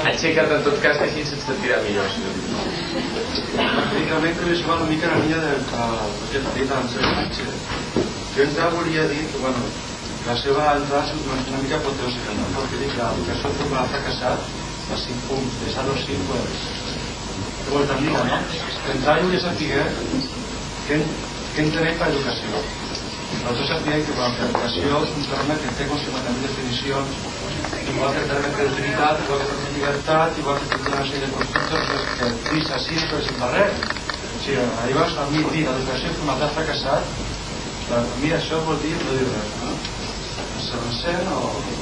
Aixeca't en tot cas, que així se't sentirà millor. Pràcticament que això va una mica en la línia del que ha dit abans el Sánchez. Jo encara volia dir que, bueno, la seva entrada és una mica apoteòsica, no? Perquè dic que l'educació formal ha fracassat a 5 punts, de 0 a 5, pues, què vol dir, no? Entrada jo volia saber què entenem per educació. Nosaltres sabíem que l'educació és un terme que té com 50.000 definicions, igual que el terme de utilitat, igual que el terme de llibertat, igual que tota una sèrie de constructors que dius així, però sin barrer. O sigui, llavors, a mi dir l'educació formal ha fracassat, a mi això vol dir no dir res, no? Se recent o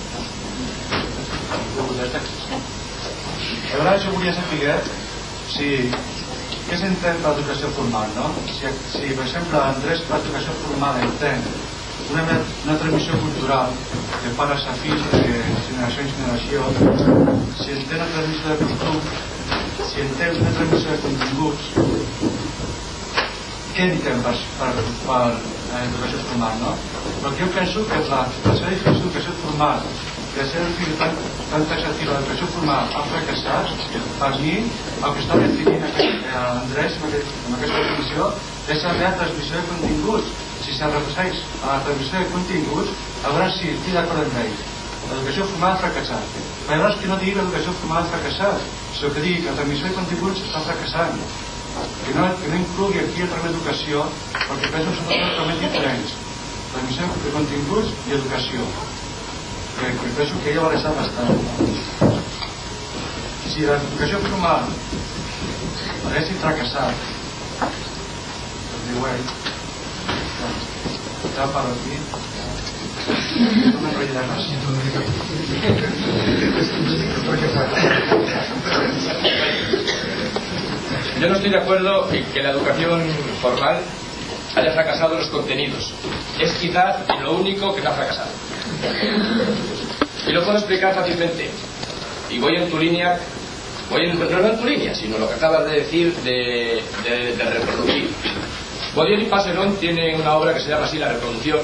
llavors jo volia saber què s'entén per l'educació formal, no? Si per exemple Andrés per l'educació formal entén una transmissió cultural que pares a fills de generació en generació, si entén una transmissió de costums, si entén una transmissió de continguts, què entén per l'educació formal, no? Perquè jo penso que la seva definició d'educació formal i la seva definició tan taxativa de l'educació formal ha fracassat. Per mi, el que està definint Andrés amb aquesta definició és la meva transmissió de continguts. Si se refereix a la transmissió de continguts, llavors sí, estic d'acord amb ell. L'educació formal ha fracassat. Però llavors que no digui l'educació formal ha fracassat, sinó que digui que la transmissió de continguts està fracassant. Que no inclugui aquí el terme educació, perquè penso que són dos totalment diferents. Transmissió de continguts i educació. Que penso que ella va deixar bastant. Si l'educació formal haguessin fracassat, diu ell, ja parlo aquí, no m'enrotllarà més. Yo no estoy de acuerdo en que la educación formal haya fracasado en los contenidos. Es quizás lo único que no ha fracasado. Y lo puedo explicar fácilmente. Y voy en tu línea, no en tu línea, sino lo que acabas de decir de reproducir. Baudier y Passeron tienen una obra que se llama así, La Reproducción,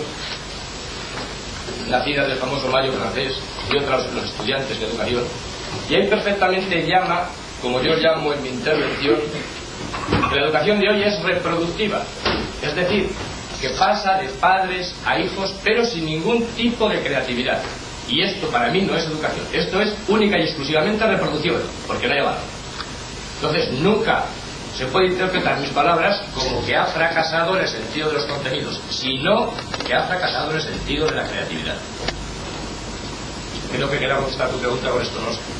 nacida del famoso Mayo francés y otros los estudiantes de educación. Y ahí perfectamente llama, como yo llamo en mi intervención, que la educación de hoy es reproductiva. Es decir, que pasa de padres a hijos, pero sin ningún tipo de creatividad. Y esto para mí no es educación. Esto es única y exclusivamente reproducción, porque no hay valor. Entonces nunca se puede interpretar mis palabras como que ha fracasado en el sentido de los contenidos, sino que ha fracasado en el sentido de la creatividad. Creo que queda contestar tu pregunta con esto, no sé.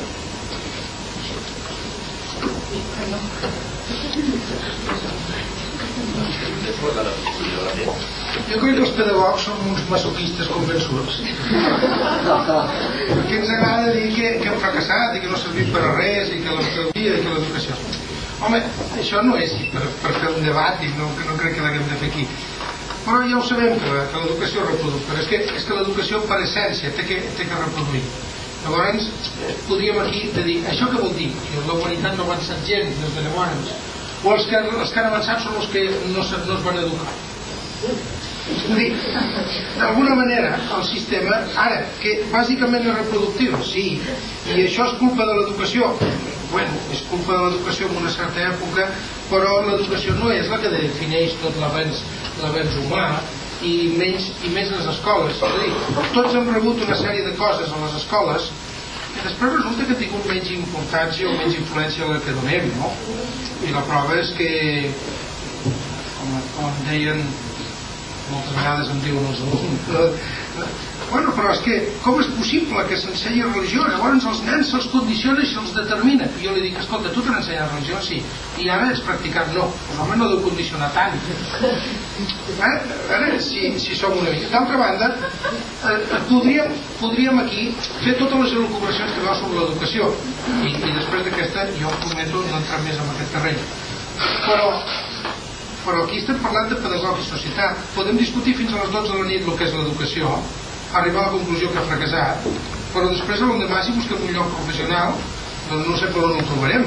Jo crec que els pedagogs són uns masoquistes convençuts, perquè ens agrada dir que hem fracassat i que no ha servit per a res i que l'estudia i que l'educació. Home, això no és per fer un debat i no crec que l'haguem de fer aquí, però ja ho sabem que l'educació és reproductora. És que l'educació per essència té que reproduir. Llavors podríem aquí dir això què vol dir? Que la humanitat no ha avançat gens des de llavors, o els que han avançat són els que no es van educar. És a dir, d'alguna manera el sistema, ara, que bàsicament és reproductiu, sí, i això és culpa de l'educació. Bueno, és culpa de l'educació en una certa època, però l'educació no és la que defineix tot l'avenç humà, i menys les escoles. És a dir, tots hem rebut una sèrie de coses a les escoles que després resulta que han tingut menys importància o menys influència de la que donem, no? I la prova és que, com em deien, moltes vegades em diuen els alumnes, bueno, però és que com és possible que s'ensenyi religió? Llavors els nens se'ls condiciona i se'ls determina. I jo li dic, escolta, tu t'han ensenyat religió? Sí. I ara ets practicat? No. Pues home, no deu condicionar tant. Ara, si som una mica. D'altra banda, podríem aquí fer totes les elucubracions que veu sobre l'educació. I després d'aquesta jo prometo no entrar més en aquest terreny. Però aquí estem parlant de pedagog i societat. Podem discutir fins a les 12 de la nit el que és l'educació, arribar a la conclusió que ha fracassat, però després l'endemà si busquem un lloc professional doncs no sé per on ho trobarem,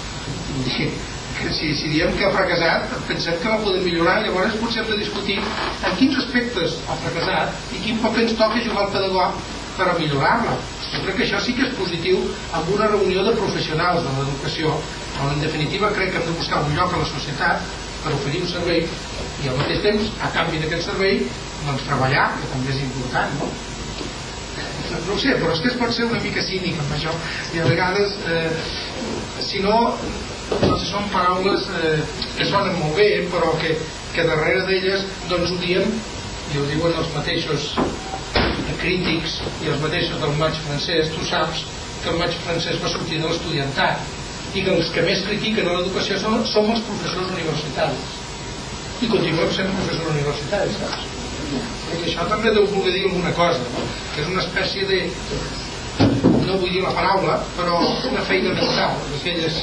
si diem que ha fracassat pensem que la podem millorar i llavors potser hem de discutir en quins aspectes ha fracassat i quin paper ens toca jugar al pedagog per a millorar-la. Jo crec que això sí que és positiu amb una reunió de professionals de l'educació, on en definitiva crec que hem de buscar un lloc a la societat per oferir un servei i al mateix temps, a canvi d'aquest servei, doncs treballar, que també és important, no? No ho sé, però és que es pot ser una mica cínic amb això, i a vegades si no, doncs són paraules que sonen molt bé, però que darrere d'elles doncs ho diem, i ho diuen els mateixos crítics i els mateixos del maig francès. Tu saps que el maig francès va sortir de l'estudiantat i que els que més critiquen a l'educació som els professors universitaris, i continuem sent professors universitaris, saps? Perquè això també deu voler dir alguna cosa, no? Que és una espècie de, no vull dir la paraula, però una feina mental d'aquelles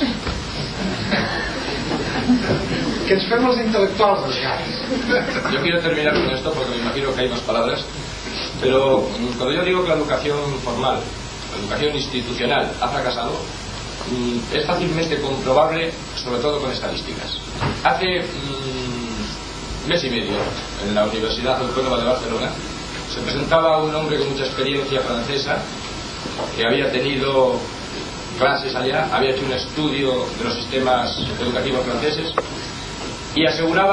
que ens fem els intel·lectuals de vegades. Yo quiero terminar con esto porque me imagino que hay más palabras, pero cuando yo digo que la educación formal, la educación institucional ha fracasado, es fácilmente comprobable, sobre todo con estadísticas. Hace mes y medio, en la Universidad Autónoma de Barcelona, se presentaba un hombre con mucha experiencia francesa, que había tenido clases allá, había hecho un estudio de los sistemas educativos franceses, y aseguró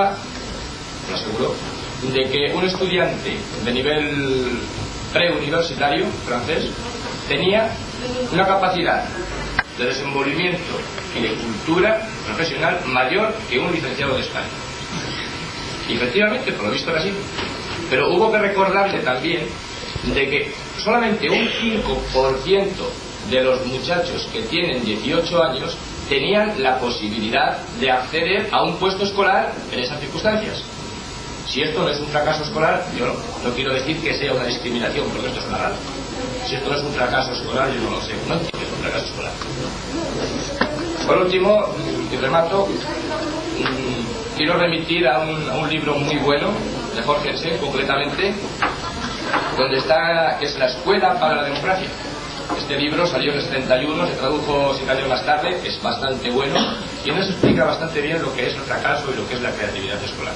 de que un estudiante de nivel preuniversitario francés tenía una capacidad de desenvolvimiento y de cultura profesional mayor que un licenciado de España. Y efectivamente, por lo visto era así. Pero hubo que recordarle también de que solamente un 5% de los muchachos que tienen 18 años tenían la posibilidad de acceder a un puesto escolar en esas circunstancias. Si esto no es un fracaso escolar, yo no quiero decir que sea una discriminación, porque esto es una rara. Si esto no es un fracaso escolar, yo no lo sé. No entiendo que es un fracaso escolar. Por último, y remato, quiero remitir a un libro muy bueno de Jorgensen, concretamente, donde está, que es La Escuela para la Democracia. Este libro salió en el 71, se tradujo 7 años más tarde, es bastante bueno y nos explica bastante bien lo que es el fracaso y lo que es la creatividad escolar.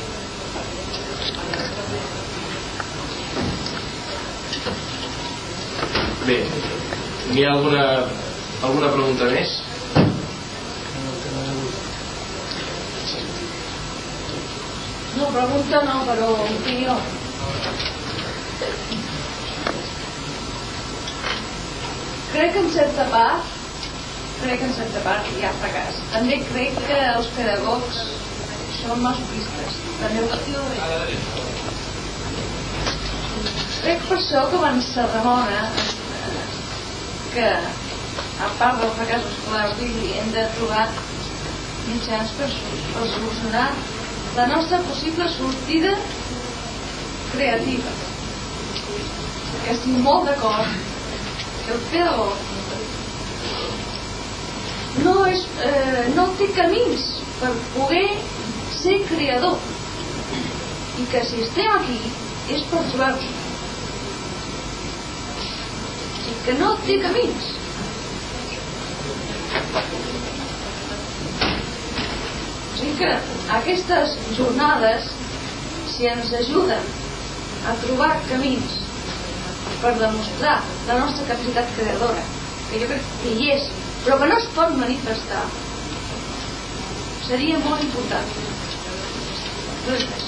Bé, hi ha alguna pregunta més? No, pregunta no, però opinió. Crec que en certa part hi ha fracàs. També crec que els pedagogs són masoquistes. També ho dic. Crec per això que van ser Ramona que a part del fracàs escolar hem de trobar mitjans per solucionar la nostra possible sortida creativa. Que estic molt d'acord que el pedagog no té camins per poder ser creador, i que si estem aquí és per trobar-nos, i que no té camins. O sigui que aquestes jornades, si ens ajuden a trobar camins per demostrar la nostra capacitat creadora, que jo crec que hi és, però que no es pot manifestar, seria molt important. Res més.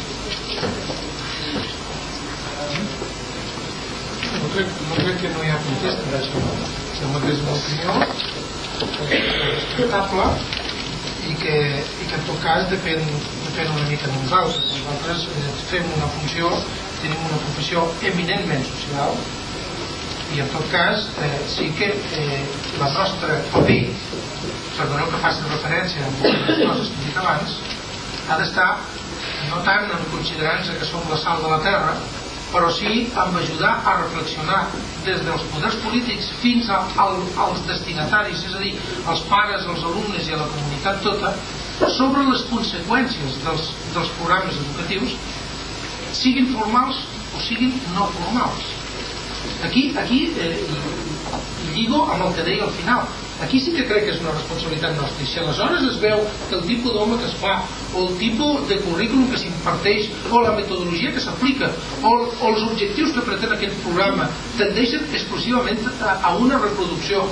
No crec que no hi ha contesta per això. Sembla que és una opinió respectable i que en tot cas depèn una mica de nosaltres. Nosaltres fem una funció, tenim una professió eminentment social, i en tot cas sí que la nostra paper, perdoneu que faci referència a moltes coses que he dit abans, ha d'estar no tant en considerar-nos que som la sal de la terra, però sí en ajudar a reflexionar des dels poders polítics fins als destinataris, és a dir, als pares, als alumnes i a la comunitat tota, sobre les conseqüències dels programes educatius, siguin formals o siguin no formals. Aquí lligo amb el que deia al final. Aquí sí que crec que és una responsabilitat nostra, i si aleshores es veu que el tipus d'home que es fa, o el tipus de currículum que s'imparteix, o la metodologia que s'aplica, o els objectius que pretén aquest programa tendeixen exclusivament a una reproducció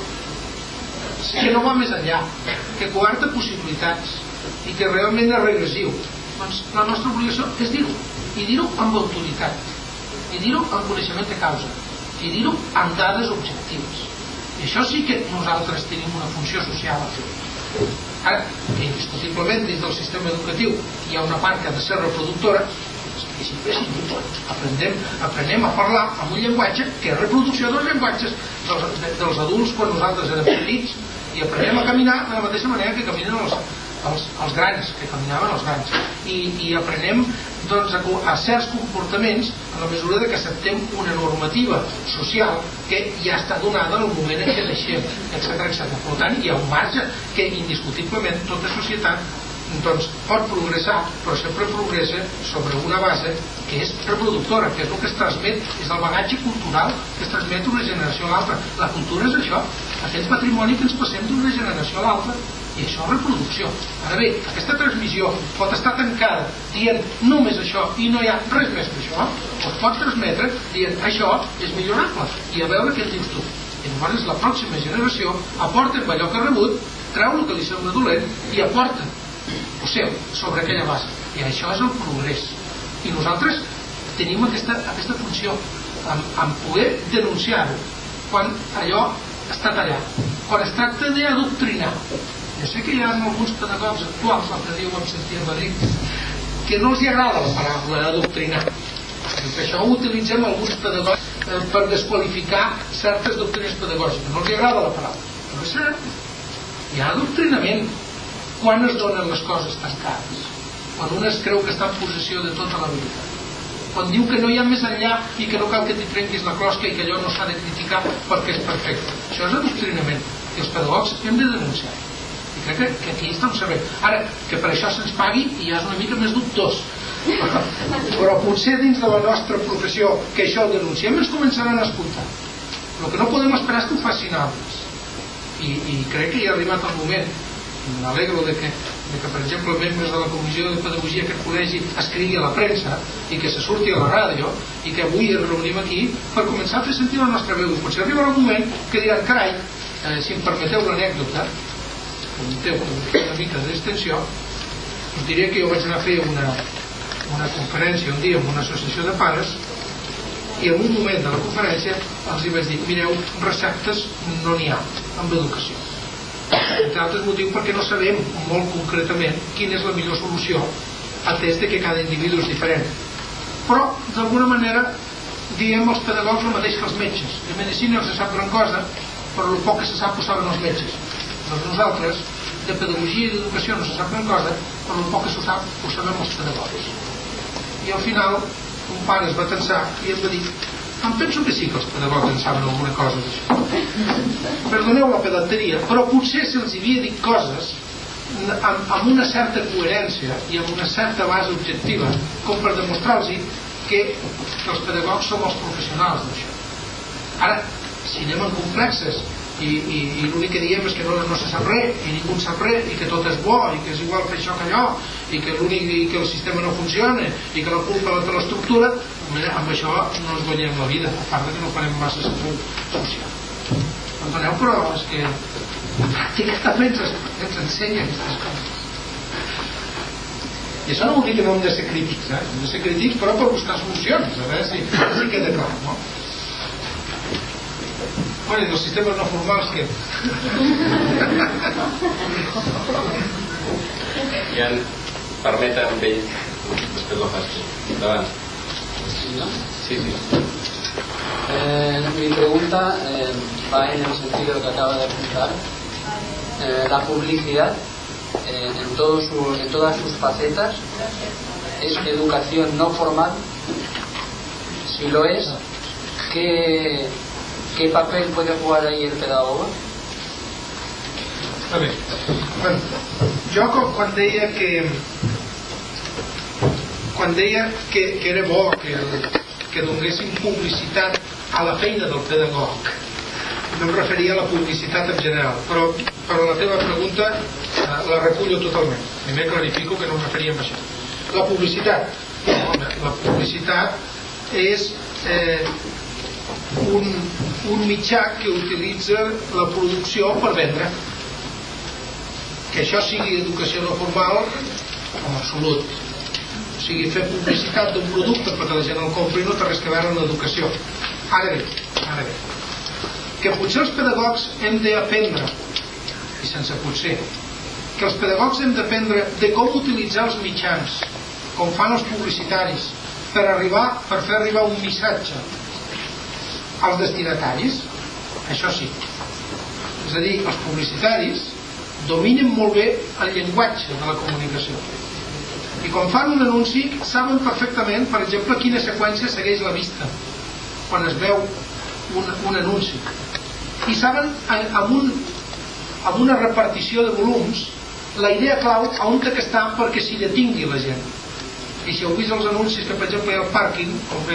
que no va més enllà, que coarta possibilitats i que realment és regressiu, doncs la nostra obligació és dir-ho, i dir-ho amb autoritat, i dir-ho amb coneixement de causa, i dir-ho amb dades objectives. I això sí que nosaltres tenim una funció social a fer. Ara, que indiscutiblement dins del sistema educatiu hi ha una part que ha de ser reproductora, és imprescindible. Aprenem a parlar amb un llenguatge que és reproducció dels llenguatges dels adults quan nosaltres érem petits, i aprenem a caminar de la mateixa manera que caminen els grans, que caminaven els grans, i aprenem doncs, a certs comportaments en la mesura de que acceptem una normativa social que ja està donada en el moment en què naixem, etc. Per tant, hi ha un marge que indiscutiblement tota societat doncs, pot progressar, però sempre progressa sobre una base que és reproductora, que és el que es transmet, és el bagatge cultural que es transmet d'una generació a l'altra. La cultura és això, aquest patrimoni que ens passem d'una generació a l'altra, i això és reproducció. Ara bé, aquesta transmissió pot estar tancada dient només això i no hi ha res més que això, o es pot transmetre dient això és millorable i a veure què en dius tu. I llavors la pròxima generació aporta amb allò que ha rebut, treu el que li sembla dolent i aporta el seu sobre aquella base. I això és el progrés. I nosaltres tenim aquesta funció en poder denunciar-ho quan allò està tallat, quan es tracta d'adoctrinar. Jo sé que hi ha alguns pedagogs actuals, l'altre dia ho vam sentir a Madrid, que no els agrada la paraula adoctrinar. Per això ho utilitzem alguns pedagogs per desqualificar certes doctrines pedagògiques. No els agrada la paraula. Però és cert, hi ha adoctrinament quan es donen les coses tancades, quan un es creu que està en possessió de tota la veritat, quan diu que no hi ha més enllà i que no cal que t'hi trenquis la closca i que allò no s'ha de criticar perquè és perfecte. Això és adoctrinament i els pedagogs hem de denunciar. I crec que aquí està un servei. Ara, que per això se'ns pagui ja és una mica més dubtós, però potser dins de la nostra professió que això ho denunciem ens començaran a escoltar. El que no podem esperar és que ho facin altres, i crec que ja ha arribat el moment. M'alegro de que per exemple membres de la Comissió de Pedagogia d'aquest col·legi escrigui a la premsa i que se surti a la ràdio i que avui ens reunim aquí per començar a fer sentir la nostra veu. I potser arribarà un moment que diran, carai, si em permeteu l'anècdota, permeteu una mica d'extensió, us diré que jo vaig anar a fer una conferència un dia amb una associació de pares i en un moment de la conferència els hi vaig dir, mireu, receptes no n'hi ha amb educació, entre altres motius perquè no sabem molt concretament quina és la millor solució atès que cada individu és diferent, però d'alguna manera diem als pedagogs el mateix que els metges. De medicina no se sap gran cosa, però el poc que se sap ho saben els metges. Doncs nosaltres de pedagogia i d'educació no se sap gran cosa, però el poc que se sap ho sabem els pedagogs. I al final un pare es va tensar i em va dir, em penso que sí que els pedagogs en saben alguna cosa d'això. Perdoneu la pedanteria, però potser se'ls havia dit coses amb una certa coherència i amb una certa base objectiva com per demostrar-los que els pedagogs som els professionals d'això. Ara, si anem en complexes i l'únic que diem és que no se sap res i ningú en sap res i que tot és bo i que és igual fer això que allò i que el sistema no funciona i que la culpa és de l'estructura, amb això no ens guanyem la vida, a part que no farem massa social. Perdoneu, però és que la pràctica també ens ensenya aquestes coses. I això no vol dir que no hem de ser crítics, hem de ser crítics però per buscar solucions, a veure si queda clar, no? Bueno, i dels sistemes no formals que... Ja permeta amb ell, després lo fas tu. Endavant. Sí. Mi pregunta va en el sentido que acaba de apuntar. La publicidad en todas sus facetas es educación no formal. Si lo es, ¿qué papel puede jugar ahí el pedagogo? A veure, bueno, jo quan deia que era bo que donéssim publicitat a la feina del pedagog, no em referia a la publicitat en general, però la teva pregunta la recullo totalment. Primer clarifico que no em referia a això. La publicitat, la publicitat és un mitjà que utilitza la producció per vendre. Que això sigui educació no formal, en absolut. O sigui, fer publicitat d'un producte perquè la gent el compri no té res a veure amb l'educació. Ara bé, que potser els pedagogs hem d'aprendre, i sense potser, que els pedagogs hem d'aprendre de com utilitzar els mitjans, com fan els publicitaris, per fer arribar un missatge als destinataris, això sí. És a dir, els publicitaris dominen molt bé el llenguatge de la comunicació. I quan fan un anunci saben perfectament, per exemple, quina seqüència segueix la vista quan es veu un anunci. I saben amb una repartició de volums la idea clau on té que estar perquè s'hi detingui la gent. I si heu vist els anuncis que, per exemple, hi ha al pàrquing,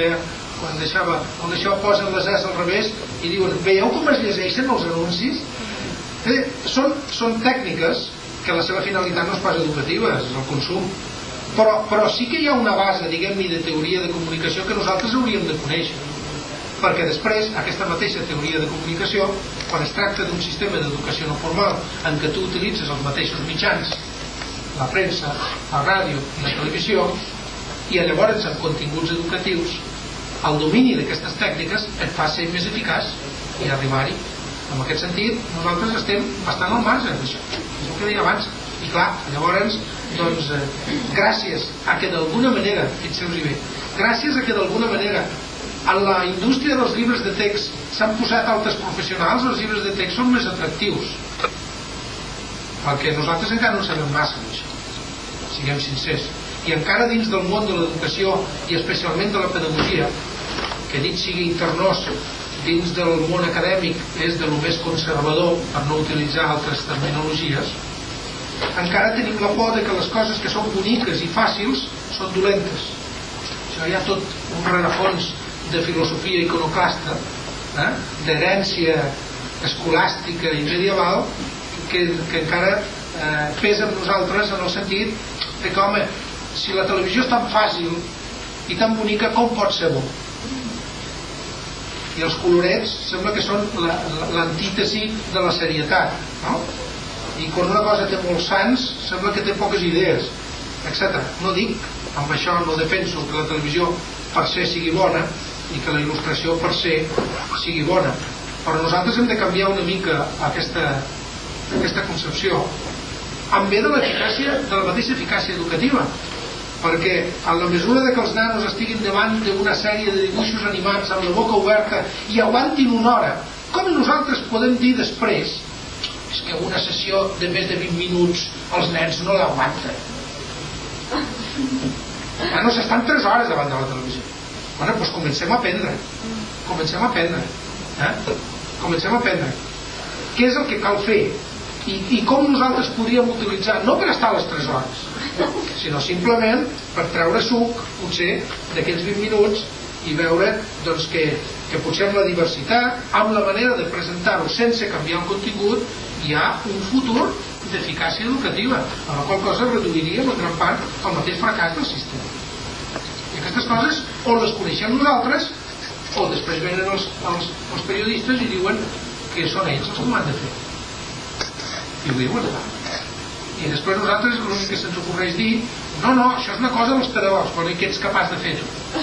on posen les es al revés i diuen, veieu com es llegeixen els anuncis? Són tècniques que la seva finalitat no és pas educativa, és el consum, però sí que hi ha una base, diguem-ne, de teoria de comunicació que nosaltres hauríem de conèixer, perquè després aquesta mateixa teoria de comunicació, quan es tracta d'un sistema d'educació no formal en què tu utilitzes els mateixos mitjans, la premsa, la ràdio i la televisió, i llavors amb continguts educatius, el domini d'aquestes tècniques et fa ser més eficaç i arribar-hi. En aquest sentit, nosaltres estem bastant al marge d'això, és el que deia abans. I clar, llavors, doncs, gràcies a que d'alguna manera, fixeu-vos bé, gràcies a que d'alguna manera en la indústria dels llibres de text s'han posat altres professionals, els llibres de text són més atractius. Perquè nosaltres encara no sabem massa d'això, siguem sincers. I encara dins del món de l'educació, i especialment de la pedagogia, que dit sigui internós, dins del món acadèmic és de lo més conservador, per no utilitzar altres terminologies, encara tenim la por de que les coses que són boniques i fàcils són dolentes. Això hi ha tot un rerefons de filosofia iconoclasta, d'herència escolàstica i medieval, que encara pesa amb nosaltres en el sentit de que, home, si la televisió és tan fàcil i tan bonica, com pot ser bo? I els colorets sembla que són l'antítesi de la serietat, no? I quan una cosa té molts sants sembla que té poques idees, etc. No dic, amb això no defenso que la televisió per se sigui bona i que la il·lustració per se sigui bona, però nosaltres hem de canviar una mica aquesta concepció en bé de l'eficàcia, de la mateixa eficàcia educativa, perquè en la mesura que els nanos estiguin davant d'una sèrie de dibuixos animats amb la boca oberta i aguantin una hora, com nosaltres podem dir després és que una sessió de més de 20 minuts els nens no l'aguanten. No s'estan 3 hores davant de la televisió. Bueno, doncs comencem a aprendre. Comencem a aprendre què és el que cal fer i com nosaltres podríem utilitzar, no per estar a les 3 hores, sinó simplement per treure suc, potser, d'aquells 20 minuts i veure doncs, que potser amb la diversitat, amb la manera de presentar-ho sense canviar el contingut, hi ha un futur d'eficàcia educativa, amb la qual cosa reduiríem en gran part el mateix fracàs del sistema. I aquestes coses o les coneixem nosaltres o després venen els periodistes i diuen que són ells els que ho han de fer. I ho diuen. I després nosaltres l'únic que se'ns ocorreix dir no, això és una cosa dels pedagogs, però i què ets capaç de fer tu?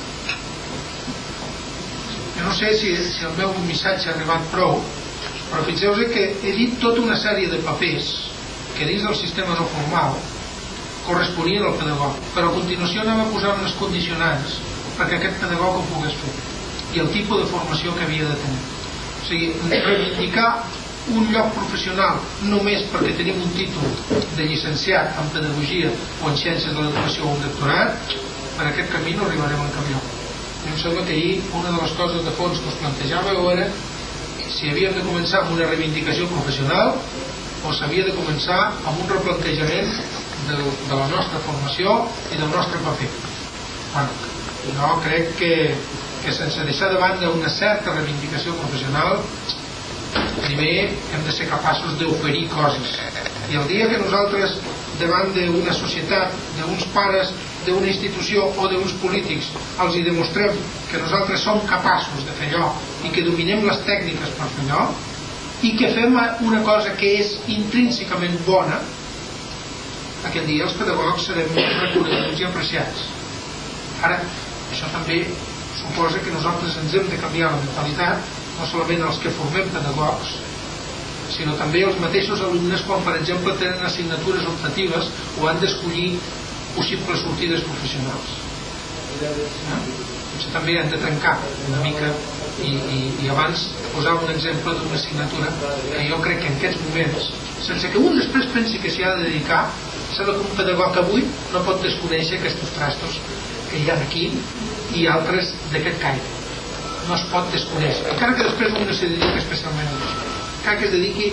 Jo no sé si el meu missatge ha arribat prou, però fixeu-vos que he dit tota una sèrie de papers que dins del sistema no formal corresponien al pedagog, però a continuació anava a posar unes condicionants perquè aquest pedagog ho pogués fer i el tipus de formació que havia de tenir. O sigui, reivindicar un lloc professional només perquè tenim un títol de llicenciat en pedagogia o en ciències de l'educació o un doctorat, per aquest camí no arribarem al camió. Em sembla que ahir una de les coses de fons que us plantejàveu era si havíem de començar amb una reivindicació professional o s'havia de començar amb un replantejament de la nostra formació i del nostre paper. Bueno, jo crec que sense deixar de banda una certa reivindicació professional primer hem de ser capaços d'oferir coses, i el dia que nosaltres davant d'una societat, d'uns pares, d'una institució o d'uns polítics els hi demostrem que nosaltres som capaços de fer allò i que dominem les tècniques per fer allò i que fem una cosa que és intrínsecament bona, aquell dia els pedagogs serem reconeguts i apreciats. Ara, això també suposa que nosaltres ens hem de canviar la mentalitat, no solament els que formem pedagogs, sinó també els mateixos alumnes quan, per exemple, tenen assignatures optatives o han d'escollir possibles sortides professionals. Potser també han de trencar una mica i abans posar un exemple d'una assignatura que jo crec que en aquests moments, sense que un després pensi que s'hi ha de dedicar, sembla que un pedagog avui no pot desconèixer aquests trastos que hi ha aquí i altres d'aquest caire. No es pot desconèixer, encara que després un no s'hi dedica especialment a això, encara que es dediqui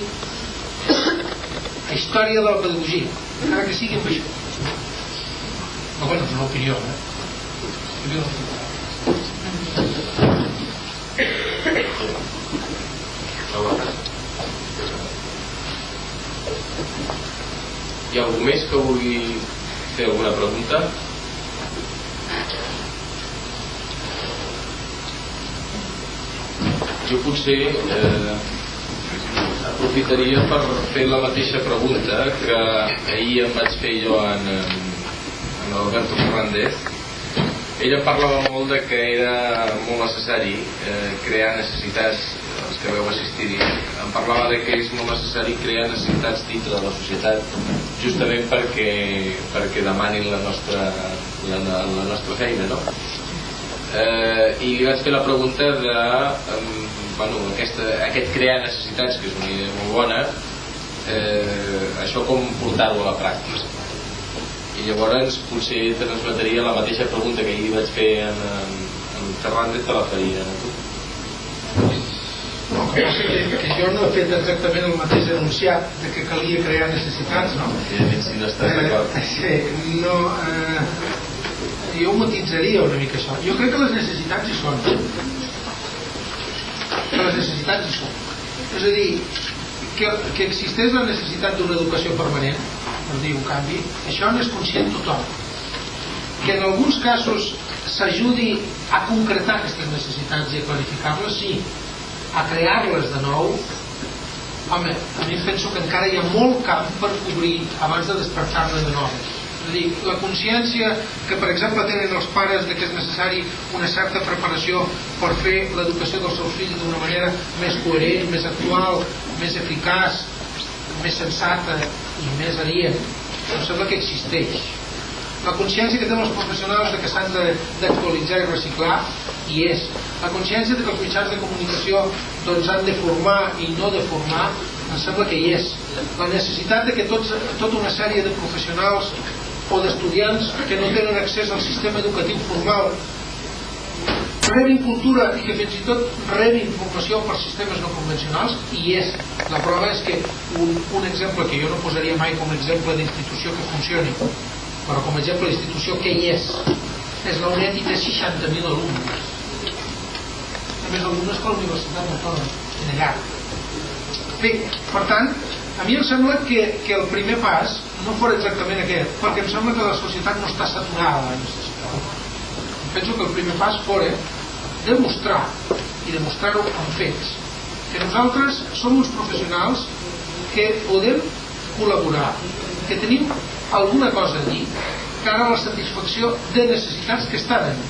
a història de la pedagogia, encara que sigui amb això. Però bueno, és una opinió, Hi ha algú més que vulgui fer alguna pregunta? Jo potser aprofitaria per fer la mateixa pregunta que ahir em vaig fer jo en Alberto Fernández. Ella parlava molt de que era molt necessari crear necessitats, els que vau assistir-hi, em parlava de que és molt necessari crear necessitats dintre de la societat justament perquè demanin la nostra feina, no? I li vaig fer la pregunta de aquest crear necessitats, que és una idea molt bona, això com portar-ho a la pràctica. I llavors potser transmetria la mateixa pregunta que ahir vaig fer en Fernández, te la faria a tu. No, que passa que jo no he fet exactament el mateix enunciat de que calia crear necessitats, no? Si no estàs d'acord. Sí, no, jo ho matitzaria una mica això. Jo crec que les necessitats hi són. Les necessitats hi són. És a dir, que existeix la necessitat d'una educació permanent, per dir un canvi, això n'és conscient tothom. Que en alguns casos s'ajudi a concretar aquestes necessitats i a clarificar-les, sí. A crear-les de nou, home, a mi penso que encara hi ha molt camp per cobrir abans de despertar-ne de noves. És a dir, la consciència que, per exemple, tenen els pares de que és necessari una certa preparació per fer l'educació dels seus fills d'una manera més coherent, més actual, més eficaç, més sensata i més adient, em sembla que existeix. La consciència que tenen els professionals de que s'han d'actualitzar i reciclar hi és. La consciència de que els mitjans de comunicació doncs, han de formar i no de formar em sembla que hi és. La necessitat de que tota una sèrie de professionals o d'estudiants que no tenen accés al sistema educatiu formal rebin cultura i que fins i tot rebin formació per sistemes no convencionals hi és. La prova és que un exemple que jo no posaria mai com a exemple d'institució que funcioni, però com a exemple d'institució que hi és la UNED i té 60.000 alumnes, més alumnes que la Universitat Autònoma en allà. Bé, per tant, a mi em sembla que el primer pas no fos exactament aquest, perquè em sembla que la societat no està saturada de la necessitat. Penso que el primer pas fos demostrar, i demostrar-ho amb fets, que nosaltres som uns professionals que podem col·laborar, que tenim alguna cosa a dir cara a la satisfacció de necessitats que estan en.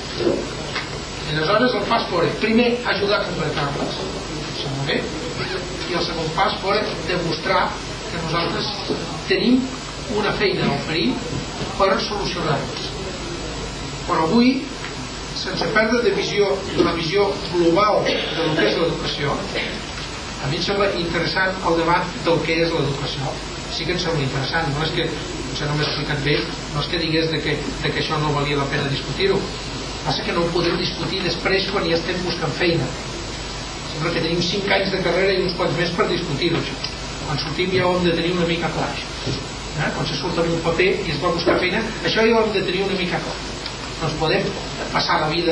I aleshores el pas fora, primer, ajudar a completar-les, això molt bé, i el segon pas fora demostrar que nosaltres tenim una feina a oferir per solucionar-les. Però avui, sense perdre de visió la visió global del que és l'educació, a mi em sembla interessant el debat del que és l'educació. Sí que em sembla interessant, no és que, potser no m'he explicat bé, no és que digués de que això no valia la pena discutir-ho. Passa que no ho podem discutir després quan ja estem buscant feina. Sembla que tenim 5 anys de carrera i uns quants més per discutir-ho, això. Quan sortim ja ho hem de tenir una mica clar, això. Quan se surt en un paper i es va buscar feina, això ja ho hem de tenir una mica clar. No ens podem passar la vida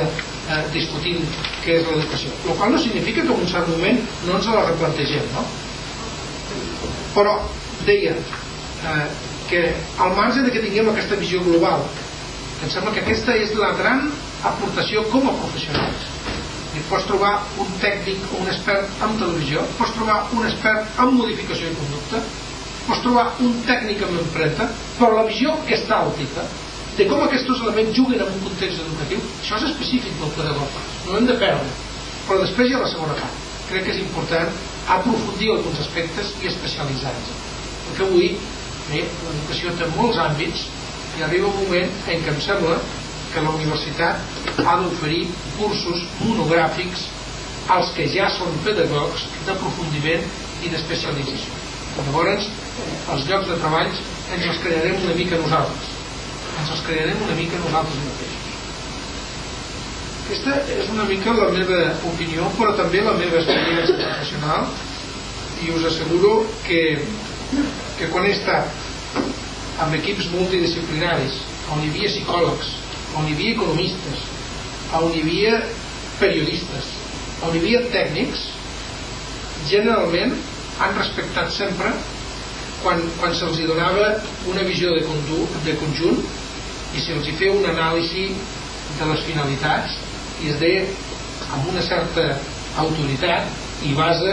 discutint què és l'educació, el qual no significa que en un cert moment no ens la replantegem, no? Però deia que al marge de que tinguem aquesta visió global, em sembla que aquesta és la gran aportació com a professionals. I pots trobar un tècnic o un expert en televisió, pots trobar un expert en modificació de conducta, pots trobar un tècnic en empresa, però la visió gestàltica de com aquests elements juguen en un context educatiu, això és específic del pedagog, no hem de perdre. Però després hi ha la segona part. Crec que és important aprofundir alguns aspectes i especialitzar-se, perquè avui l'educació té molts àmbits i arriba un moment en què em sembla que la universitat ha d'oferir cursos monogràfics als que ja són pedagogs d'aprofundiment i d'especialització. Llavors, els llocs de treball ens els crearem una mica nosaltres. Ens els crearem una mica nosaltres mateixos. Aquesta és una mica la meva opinió, però també la meva experiència professional, i us asseguro que quan he estat amb equips multidisciplinaris, on hi havia psicòlegs, on hi havia economistes, on hi havia periodistes, on hi havia tècnics, generalment han respectat sempre quan se'ls donava una visió de conjunt i se'ls feia una anàlisi de les finalitats i es deia amb una certa autoritat i base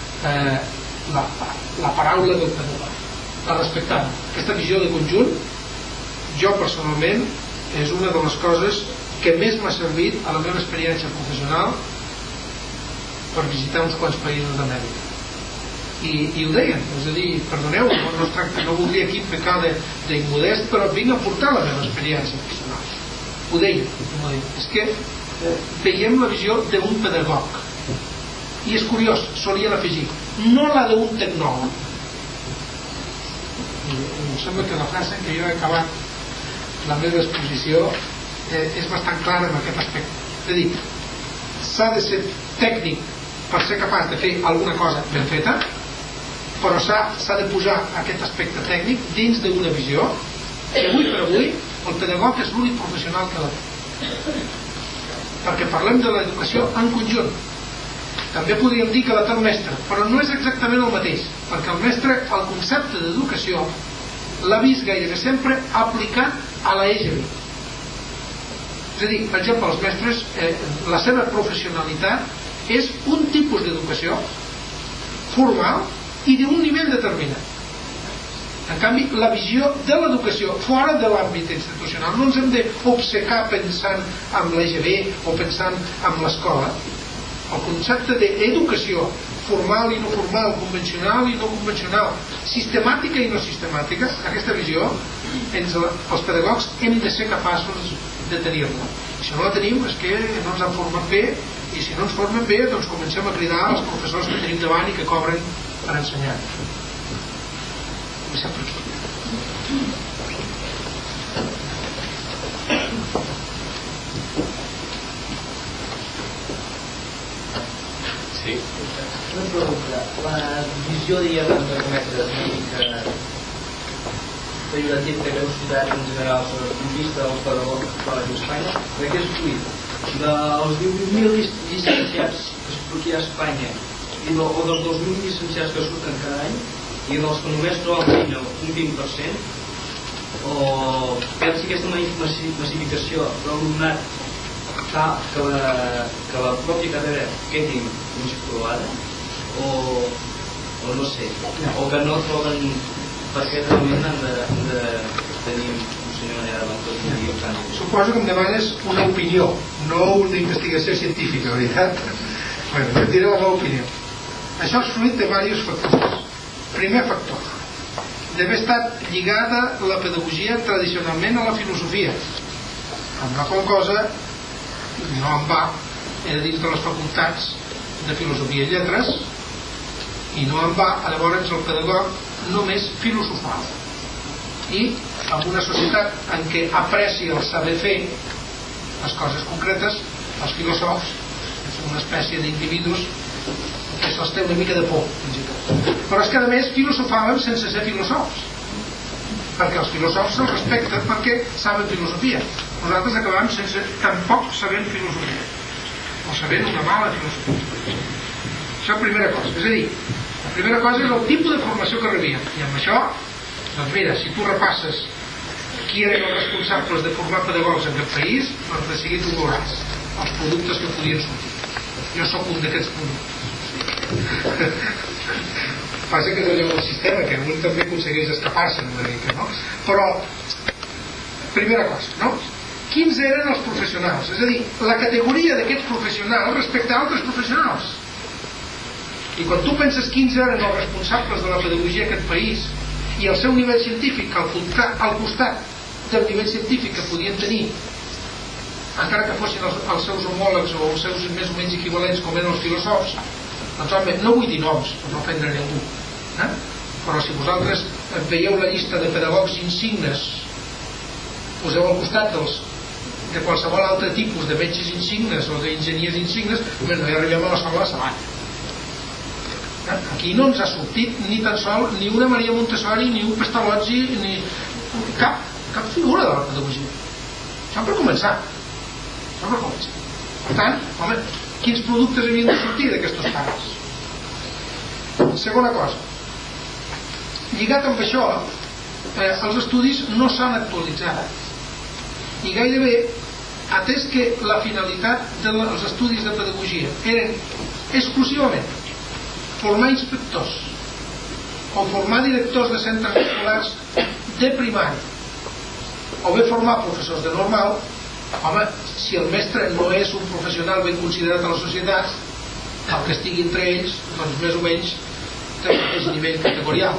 la paraula del pedagog, la respectant. Aquesta visió de conjunt, jo personalment, és una de les coses que més m'ha servit a la meva experiència professional per visitar uns quants països d'Amèrica. I ho deien, és a dir, perdoneu, no voldria aquí pecar d'immodest, però vinc a portar la meva experiència professional. Ho deien, és que veiem la visió d'un pedagog. I és curiós, solien afegir, no la d'un tecnòleg. Em sembla que la frase en què jo he acabat la meva exposició és bastant clara en aquest aspecte. És a dir, s'ha de ser tècnic per ser capaç de fer alguna cosa ben feta, però s'ha de posar aquest aspecte tècnic dins d'una visió que avui per avui el pedagog és l'únic professional que la té, perquè parlem de l'educació en conjunt. També podríem dir que la té el mestre, però no és exactament el mateix, perquè el mestre el concepte d'educació l'ha vist gairebé sempre aplicat a l'EGB. És a dir, per exemple, els mestres, la seva professionalitat és un tipus d'educació formal i d'un nivell determinat. En canvi, la visió de l'educació fora de l'àmbit institucional, no ens hem d'obcecar pensant en l'EGB o pensant en l'escola. El concepte d'educació formal i no formal, convencional i no convencional, sistemàtica i no sistemàtica, aquesta visió els pedagogs hem de ser capaços de tenir-la. Si no la tenim és que no ens han format bé, i si no ens formen bé doncs comencem a cridar als professors que tenim davant i que cobren per ensenyar. Comencem per aquí. Sí. Una pregunta. La visió, diguem, de cometre pejorativa que heu citat en general sobre el punt de vista dels pedagogs a Espanya, de què és fruit? Dels 18.000 llicenciats que es aquí a Espanya o dels 2.000 llicenciats que surten cada any i dels que només troben feina un 20%, o pensi que aquesta massificació de l'alumnat fa que la pròpia carrera quedi més provada, o no sé, o que no troben perquè realment han de tenir un senyor manera de Suposo que em demanes una opinió, no una investigació científica, veritat? Bueno, jo et diré la meva opinió. Això és fruit de diversos factors. Primer factor, d'haver estat lligada la pedagogia tradicionalment a la filosofia, amb la qual cosa no en va, era dins de les facultats de filosofia i lletres, i no en va, llavors el pedagog només filosofal. I en una societat en què aprecia el saber fer les coses concretes, els filòsofs són una espècie d'individus que se'ls té una mica de por, fins i tot. Però és que a més filosofàvem sense ser filòsofs, perquè els filòsofs se'ls respecten perquè saben filosofia. Nosaltres acabàvem sense tampoc sabent filosofia. o sabent una mala filosofia. Això és primera cosa. És a dir, la primera cosa és el tipus de formació que rebien. I amb això, doncs mira, si tu repasses qui eren els responsables de formar pedagogs en aquest país, doncs de seguit ho veuràs, els productes que podien sortir. Jo sóc un d'aquests productes. Passa que és allò del sistema, que un també aconsegueix escapar-se una mica, no? Però, primera cosa, no? Quins eren els professionals? És a dir, la categoria d'aquests professionals respecte a altres professionals. I quan tu penses quins eren els responsables de la pedagogia d'aquest país i el seu nivell científic al costat del nivell científic que podien tenir, encara que fossin els seus homòlegs o els seus més o menys equivalents com eren els filòsofs, doncs home, no vull dir noms per no ofendre ningú, però si vosaltres veieu la llista de pedagogs insignes, poseu al costat de qualsevol altre tipus de metges insignes o d'enginyers insignes, no hi arribem a la sola setmana. Aquí no ens ha sortit ni tan sol ni una Maria Montessori, ni un Pestalozzi, ni cap figura de la pedagogia. Això per començar. Per tant, home, quins productes havien de sortir d'aquests pares? Segona cosa, lligat amb això, els estudis no s'han actualitzat i gairebé, atès que la finalitat dels estudis de pedagogia eren exclusivament formar inspectors o formar directors de centres escolars de primari o bé formar professors de normal, home, si el mestre no és un professional ben considerat a la societat, el que estigui entre ells, doncs més o menys té el mateix nivell categorial.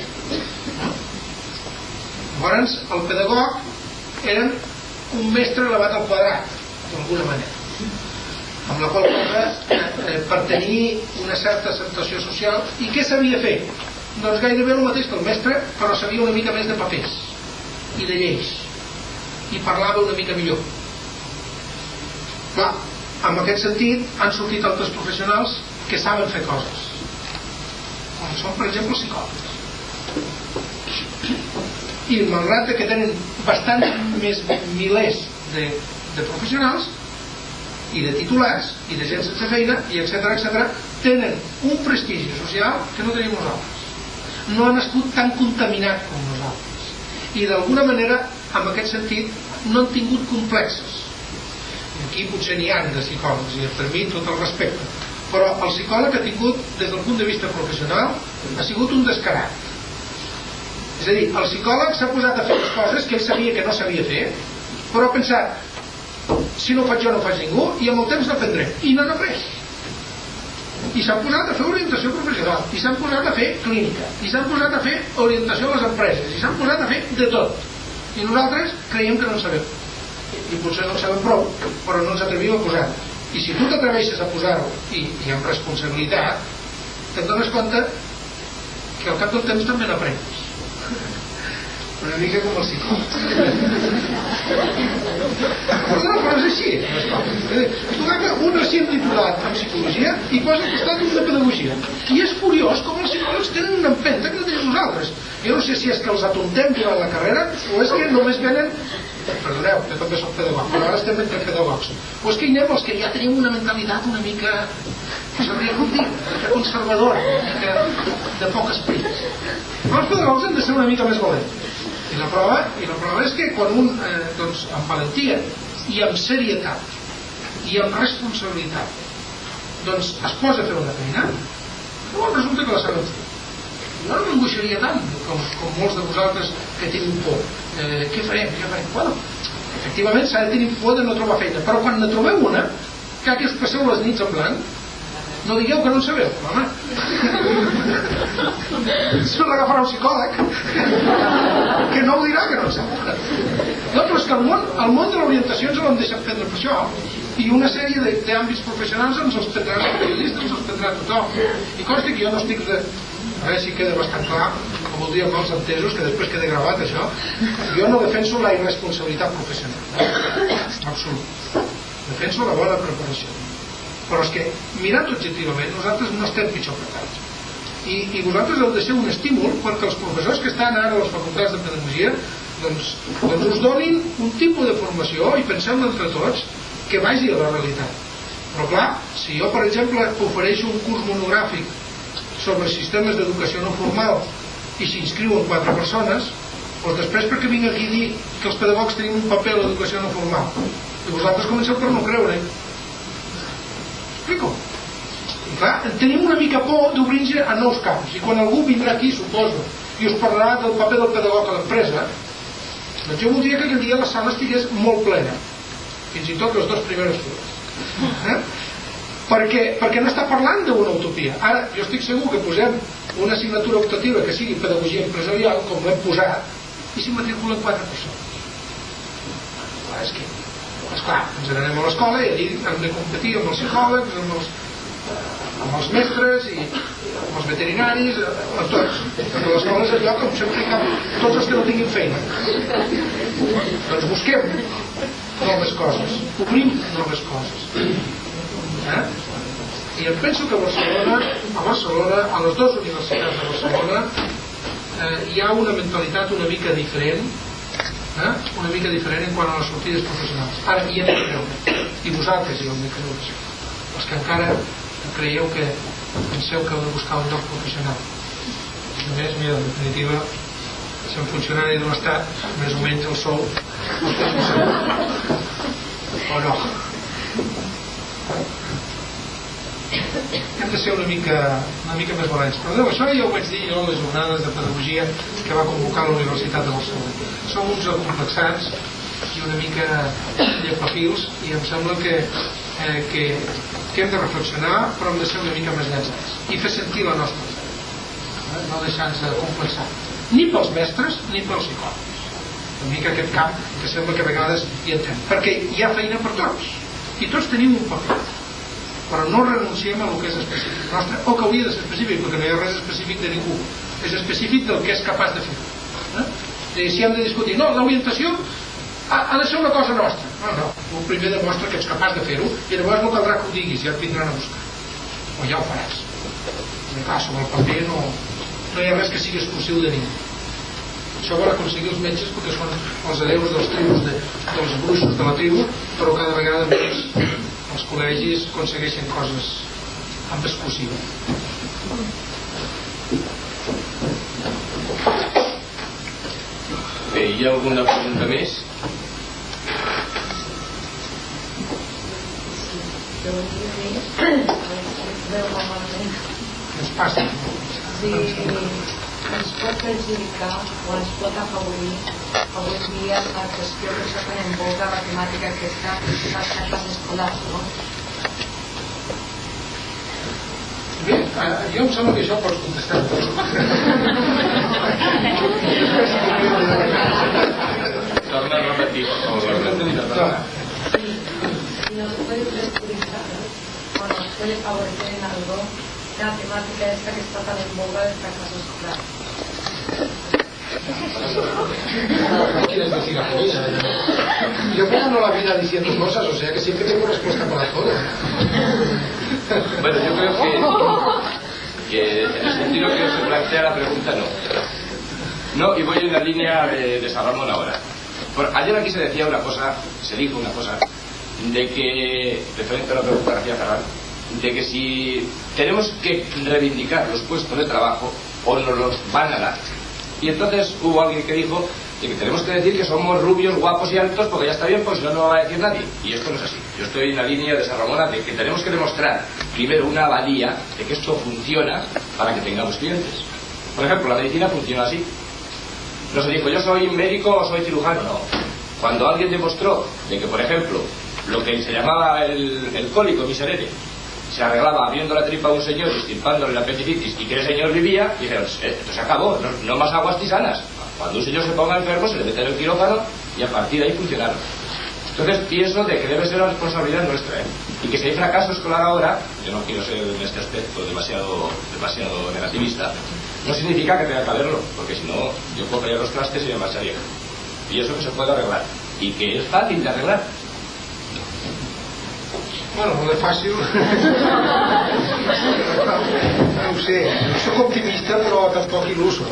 Llavors, el pedagog era un mestre elevat al quadrat, d'alguna manera, amb la qual cosa per tenir una certa acceptació social. I què sabia fer? Doncs gairebé el mateix que el mestre, però sabia una mica més de papers i de lleis i parlava una mica millor. Clar, en aquest sentit han sortit altres professionals que saben fer coses, com són per exemple els psicòlegs, i malgrat que tenen bastants més milers de professionals i de titulars i de gent sense feina i etcètera, tenen un prestigi social que no tenim nosaltres. No han estat tan contaminat com nosaltres i d'alguna manera, en aquest sentit, no han tingut complexes. I aquí potser n'hi ha de psicòlegs i per mi tot el respecte, però el psicòleg ha tingut, des del punt de vista professional, ha sigut un descarat. És a dir, el psicòleg s'ha posat a fer les coses que ell sabia que no sabia fer, però ha pensat, si no ho faig jo no ho faig ningú, i amb el temps n'aprendré, i n'han après. I s'han posat a fer orientació professional, i s'han posat a fer clínica, i s'han posat a fer orientació a les empreses, i s'han posat a fer de tot. I nosaltres creiem que no en sabem, i potser no en sabem prou, però no ens atrevim a posar. I si tu t'atreveixes a posar-ho i amb responsabilitat, te'n dones compte que al cap del temps també n'aprens. Una mica com el psicòleg. Però és així. Tu agafes un recient titulat en psicologia i posa al costat un de pedagogia. I és curiós com els psicòlegs tenen una empenta que no tenim nosaltres. Jo no sé si és que els atontem durant la carrera o és que només venen... Perdoneu, jo també soc pedagog, però ara estem entre pedagogs. O és que hi anem els que ja tenim una mentalitat una mica... que sabria com dir, una mica conservadora, una mica de poc esperit. Però els pedagogs han de ser una mica més valents. I la prova és que quan un, doncs, amb valentia i amb serietat i amb responsabilitat, doncs es posa a fer una feina, llavors resulta que la saben fer. Jo no m'angoixaria tant com molts de vosaltres que teniu por. Què farem? Bueno, efectivament s'ha de tenir por de no trobar feina, però quan ne trobeu una, que us passeu les nits en blanc, no digueu que no en sabeu, home. Si l'agafarà un psicòleg, que no ho dirà que no en sap. No, però és que el món de l'orientació ens l'han deixat prendre per això, i una sèrie d'àmbits professionals ens els prendrà els periodistes, ens els prendrà tothom. I consti que jo no estic de... A veure si queda bastant clar, com ho diem els entesos, que després queda gravat això, jo no defenso la irresponsabilitat professional. Absolut. Defenso la bona preparació. Però és que, mirat objectivament, nosaltres no estem pitjor preparats. I vosaltres heu de ser un estímul perquè els professors que estan ara a les facultats de pedagogia doncs us donin un tipus de formació i pensem entre tots que vagi a la realitat. Però clar, si jo per exemple ofereixo un curs monogràfic sobre sistemes d'educació no formal i s'inscriuen 4 persones, doncs després perquè vinc aquí a dir que els pedagogs tenim un paper a l'educació no formal i vosaltres comenceu per no creure. Explico? I clar, tenim una mica por d'obrir-nos a nous camps, i quan algú vindrà aquí, suposo, i us parlarà del paper del pedagog a l'empresa, doncs jo voldria que aquell dia la sala estigués molt plena, fins i tot les 2 primeres files, perquè no està parlant d'una utopia. Ara, jo estic segur que posem una assignatura optativa que sigui pedagogia empresarial, com l'hem posat, i s'hi matriculen 4 persones. Clar, és que, esclar, ens n'anem a l'escola i allí hem de competir amb els psicòlegs, amb els mestres i amb els veterinaris, amb tots. Perquè l'escola és el lloc on s'apliquen tots els que no tinguin feina. Doncs busquem noves coses, obrim noves coses. I em penso que a Barcelona, a les 2 universitats de Barcelona, hi ha una mentalitat una mica diferent, en quant a les sortides professionals. Ara hi hem de creure, i vosaltres hi heu de creure, els que encara creieu que penseu que heu de buscar un lloc professional. A més, mira, en definitiva, si un funcionari de l'Estat, més o menys el sou, o no. Hem de ser una mica més valents. Però això ja ho vaig dir jo a les jornades de pedagogia que va convocar la Universitat de Barcelona. Som uns acomplexats i una mica llepafils, i em sembla que hem de reflexionar, però hem de ser una mica més llançats i fer sentir la nostra fe, no deixar-nos complexar ni pels mestres ni pels psicòlegs. Una mica aquest camp que sembla que a vegades hi entrem, perquè hi ha feina per tots i tots tenim un paper, però no renunciem a el que és específic nostre, o que hauria de ser específic, perquè no hi ha res específic de ningú, és específic del que és capaç de fer. Si hem de discutir, no, l'orientació ha de ser una cosa nostra. No, tu primer demostra que ets capaç de fer-ho i llavors no caldrà que ho diguis, ja et vindran a buscar, o ja ho faràs. En clar, sobre el paper no hi ha res que sigui exclusiu de ningú. Això ho van aconseguir els metges perquè són els hereus dels tribus, dels bruixos de la tribu, però cada vegada més els col·legis aconsegueixen coses amb exclusiva. Bé, hi ha alguna pregunta més? Ens passa. Si ens pot perjudicar o ens pot afavorir avui dia la qüestió que està en boca la temàtica aquesta de les cartes escolars, no? Bé, jo em sembla que això pots contestar. Torna a repetir, per favor. Si nos puede perjudicar o nos puede favorecer en algo la temática esta que está tan en boga del fracaso escolar. ¿Qué quieres decir a Julia? Yo me gano la vida diciendo cosas, o sea que siempre tengo respuesta para todo. Bueno, yo creo que en el sentido que se plantea la pregunta, no, y voy en la línea de San Ramón ahora. Ayer aquí se dijo una cosa, de que, referente a la pregunta que hacía Ferran, de que si tenemos que reivindicar los puestos de trabajo o nos los van a dar. Y entonces hubo alguien que dijo de que tenemos que decir que somos rubios, guapos y altos porque ya está bien, pues si no, no lo va a decir nadie. Y esto no es así. Yo estoy en la línea de San Ramón de que tenemos que demostrar primero una valía de que esto funciona para que tengamos clientes. Por ejemplo, la medicina funciona así. No se dijo yo soy médico o soy cirujano, no. Cuando alguien demostró de que, por ejemplo, lo que se llamaba el cólico miserere se arreglaba abriendo la tripa a un señor y extirpándole la apendicitis y que el señor vivía, y dijeron, esto se acabó, no más aguas tisanas. Cuando un señor se ponga enfermo se le mete en el quirófano y a partir de ahí funcionaron. Entonces pienso de que debe ser una responsabilidad nuestra, y que si hay fracaso escolar ahora, yo no quiero ser en este aspecto demasiado negativista, no significa que tenga que haberlo, porque si no yo cogería los trastes y me marcharía. Y eso que se puede arreglar, y que es fácil de arreglar. Bueno, molt fàcil. No ho sé, soc optimista però tampoc il·luso,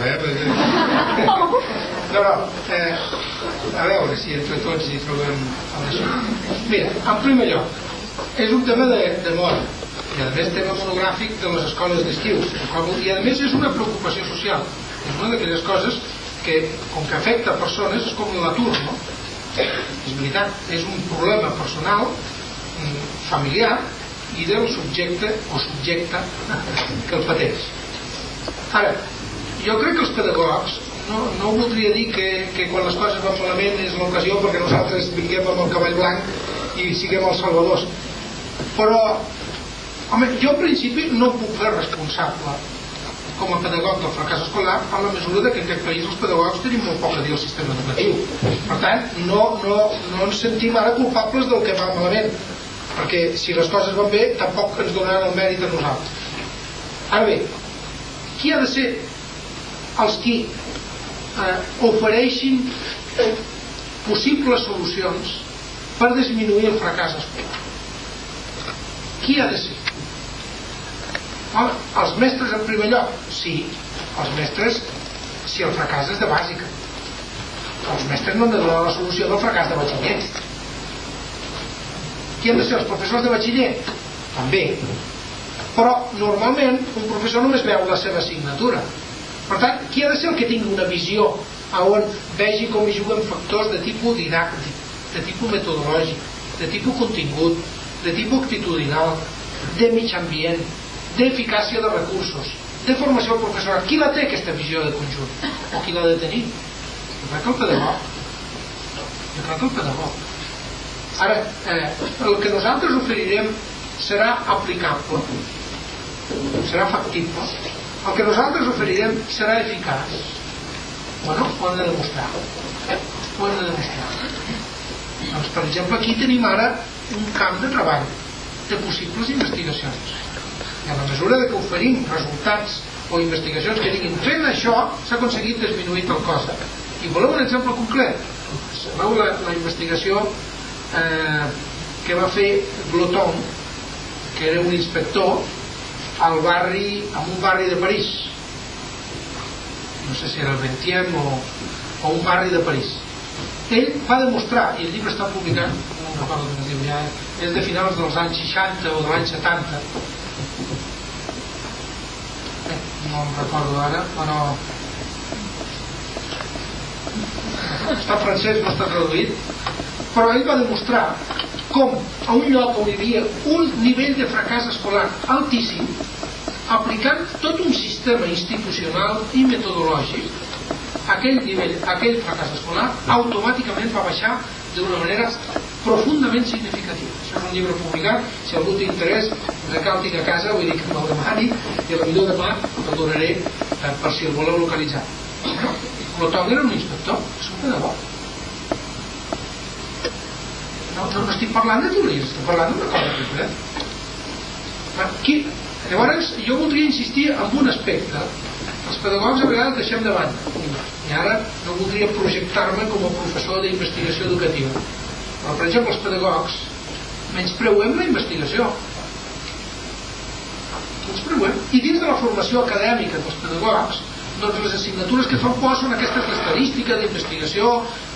No, a veure si entre tots hi trobem això. Mira, en primer lloc, és un tema de moda, i a més tema monogràfic de les escoles d'estiu, i a més és una preocupació social, és una d'aquelles coses que, com que afecta persones, és com l'atur, no? És veritat, és un problema personal, familiar, i del subjecte o subjecta que el pateix. Ara, jo crec que els pedagogs, no voldria dir que quan les coses van malament és l'ocasió perquè nosaltres vinguem amb el cavall blanc i siguem els salvadors, però home, jo en principi no puc fer responsable com a pedagog del fracàs escolar a la mesura que en aquest país els pedagogs tenim molt poc a dir al sistema educatiu. Per tant, no ens sentim ara culpables del que va malament, perquè si les coses van bé tampoc ens donaran el mèrit a nosaltres. Ara bé, qui ha de ser els qui ofereixin possibles solucions per disminuir el fracàs escolar? Qui ha de ser? Home, els mestres en primer lloc? Sí, els mestres si el fracàs és de bàsica. Els mestres no han de donar la solució del fracàs de batxiller. Qui han de ser els professors de batxiller? També. Però normalment un professor només veu la seva assignatura. Per tant, qui ha de ser el que tingui una visió on vegi com hi juguen factors de tipus didàctic, de tipus metodològic, de tipus contingut, de tipus actitudinal, de mig ambient, d'eficàcia de recursos, de formació al professorat? Qui la té aquesta visió de conjunt? O qui l'ha de tenir? Jo crec que el pedagog. Ara, el que nosaltres oferirem serà aplicable, serà factible. El que nosaltres oferirem serà eficaç. Bueno, ho hem de demostrar. Doncs, per exemple, aquí tenim ara un camp de treball de possibles investigacions. I a la mesura que oferim resultats o investigacions que diguin fent això s'ha aconseguit disminuir tal cosa. I voleu un exemple concret? Sabeu la investigació que va fer Gloton, que era un inspector en un barri de París, no sé si era el 20è o un barri de París. Ell va demostrar, i el llibre està publicat, no recordo com es diu, ja és de finals dels anys 60 o de l'any 70, no em recordo ara, però està francès, no està traduït, però ell va demostrar com a un lloc on hi havia un nivell de fracàs escolar altíssim, aplicant tot un sistema institucional i metodològic, aquell fracàs escolar automàticament va baixar d'una manera profundament significativa. Això és un llibre publicat, si algú té interès que cal tinc a casa, vull dir que me'l demani i potser demà el donaré per si el voleu localitzar. Gloton era un inspector, és un pedagog. No estic parlant de teories, estic parlant d'una cosa concreta. Llavors, jo voldria insistir en un aspecte. Els pedagogs a vegades deixem de banda, i ara no voldria projectar-me com a professor d'investigació educativa, però per exemple els pedagogs menyspreuem la investigació, i dins de la formació acadèmica dels pedagogs, doncs les assignatures que fan por són aquestes d'estadística, d'investigació,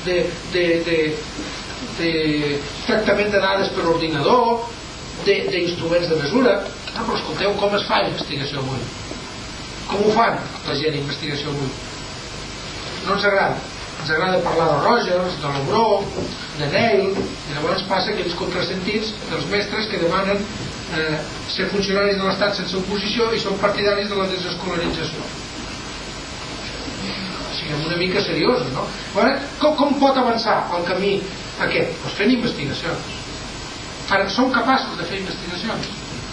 de tractament de dades per ordinador, d'instruments de mesura. Però escolteu, com es fa investigació avui? Com ho fan la gent d'investigació avui? No ens agrada. Ens agrada parlar de Rogers, de Lobreau, de Neil, i llavors passa aquells contrasentits dels mestres que demanen ser funcionaris de l'Estat sense oposició i són partidaris de la desescolarització. Siguem una mica seriosos, no? Com pot avançar el camí aquest? Doncs fent investigacions. Ara, som capaços de fer investigacions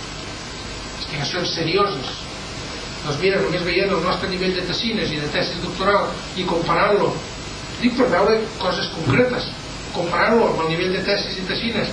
serioses. Doncs mira, només veient el nostre nivell de tesines i de tesis doctoral i comparant-lo, dic per veure coses concretes, comparant-lo amb el nivell de tesis i tesines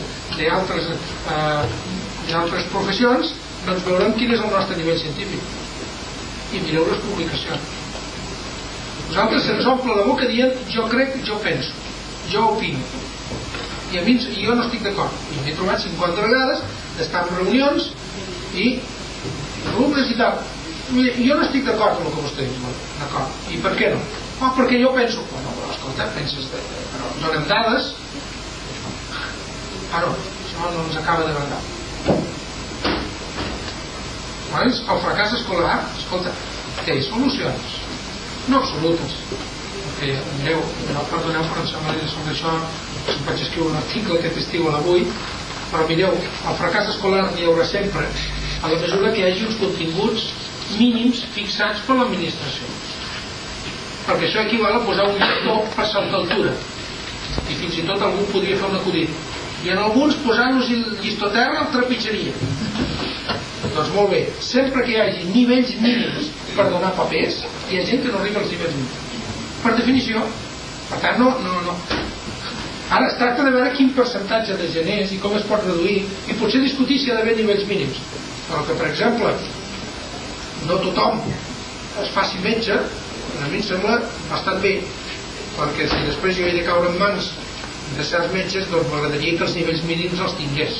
d'altres professions, doncs veurem quin és el nostre nivell científic i mireu les publicacions. Nosaltres se'ns omple la boca dient jo crec, jo penso, jo opino, i jo no estic d'acord, i m'he trobat 50 vegades d'estar en reunions i alumnes i tal. Jo no estic d'acord amb el que vostè diu, d'acord, i per què no? Perquè jo penso, bueno, escolta, penses, però donem dades. No, això no ens acaba d'agradar. El fracàs escolar, escolta, té solucions, no absolutes, perquè, mireu, no perdoneu per ensenyar sobre això, si vaig escriure un article aquest estiu a l'Avui, però mireu, el fracàs escolar n'hi haurà sempre a la mesura que hi hagi uns continguts mínims fixats per l'administració, perquè això equival a posar un llistó per saltar altura, i fins i tot algú podria fer un acudit, i en alguns posar-nos el llistó a terra el trepitjaria. Doncs molt bé, sempre que hi hagi nivells mínims per donar papers, hi ha gent que no arriba als nivells mínims, per definició. Per tant, no. Ara es tracta de veure quin percentatge de gent és i com es pot reduir, i potser discutir si hi ha d'haver nivells mínims. Però que, per exemple, no tothom es faci metge, a mi em sembla bastant bé, perquè si després jo he de caure en mans de certs metges, doncs m'agradaria que els nivells mínims els tingués.